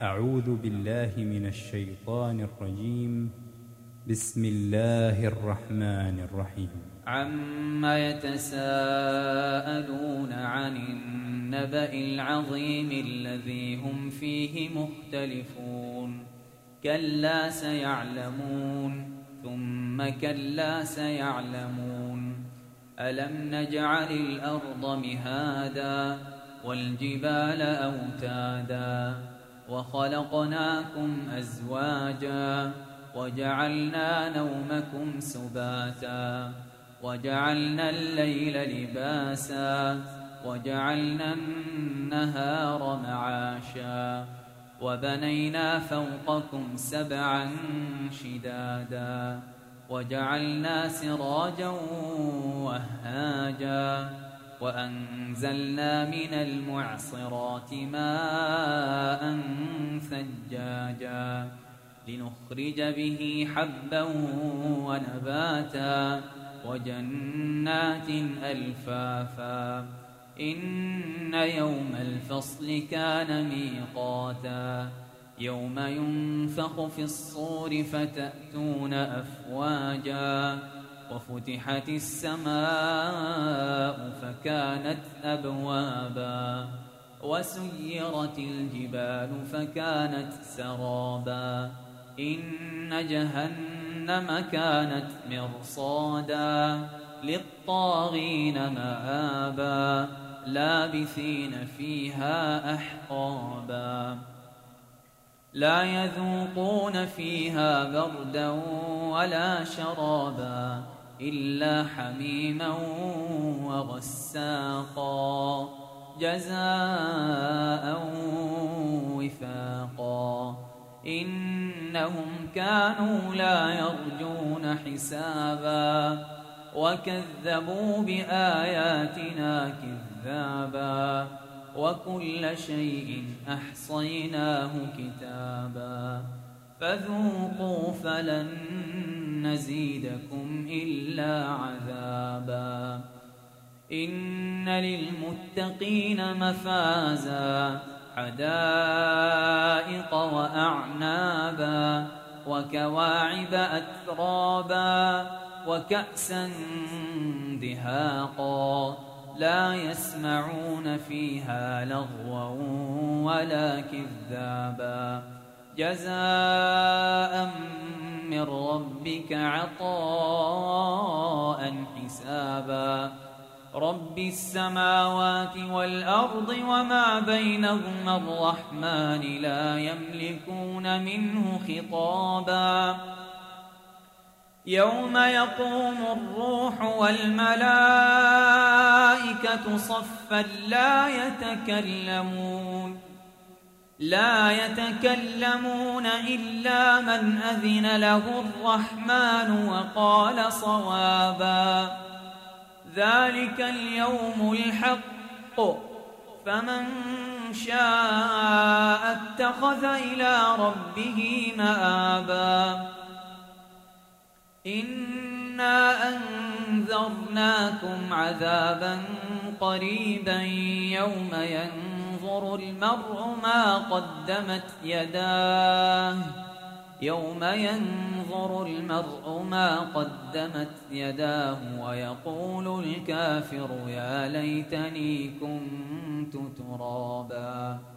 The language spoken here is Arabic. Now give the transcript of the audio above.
أعوذ بالله من الشيطان الرجيم. بسم الله الرحمن الرحيم. عما يتساءلون عن النبأ العظيم الذي هم فيه مختلفون. كلا سيعلمون ثم كلا سيعلمون. ألم نجعل الأرض مهادا والجبال أوتادا وخلقناكم أزواجا وجعلنا نومكم سباتا وجعلنا الليل لباسا وجعلنا النهار معاشا وبنينا فوقكم سبعا شدادا وجعلنا سراجا وهاجا وأنزلنا من المعصرات ماء ثجاجا لنخرج به حبا ونباتا وجنات ألفافا. إن يوم الفصل كان ميقاتا يوم ينفخ في الصور فتأتون أفواجا وفتحت السماء فكانت أبوابا وسيرت الجبال فكانت سرابا. إن جهنم كانت مرصادا للطاغين مآبا لابثين فيها أحقابا لا يذوقون فيها بردا ولا شرابا إلا حميما وغساقا جزاء وفاقا. إنهم كانوا لا يرجون حسابا وكذبوا بآياتنا كذابا وكل شيء أحصيناه كتابا. فذوقوا فلن نزيدكم إلا عذابا. إن للمتقين مفازا حدائق وأعنابا وكواعب أترابا وكأسا دهاقا لا يسمعون فيها لغوا ولا كذابا جزاء من ربك عطاء حسابا. رب السماوات والأرض وما بينهما الرحمن لا يملكون منه خطابا. يوم يقوم الروح والملائكة صفا لا يتكلمون إلا من أذن له الرحمن وقال صوابا. ذلك اليوم الحق فمن شاء اتخذ إلى ربه مآبا. إنا أنذرناكم عذابا قريبا يوم ينظر المرء ما قدمت يداه ويقول الكافر يا ليتني كنت ترابا.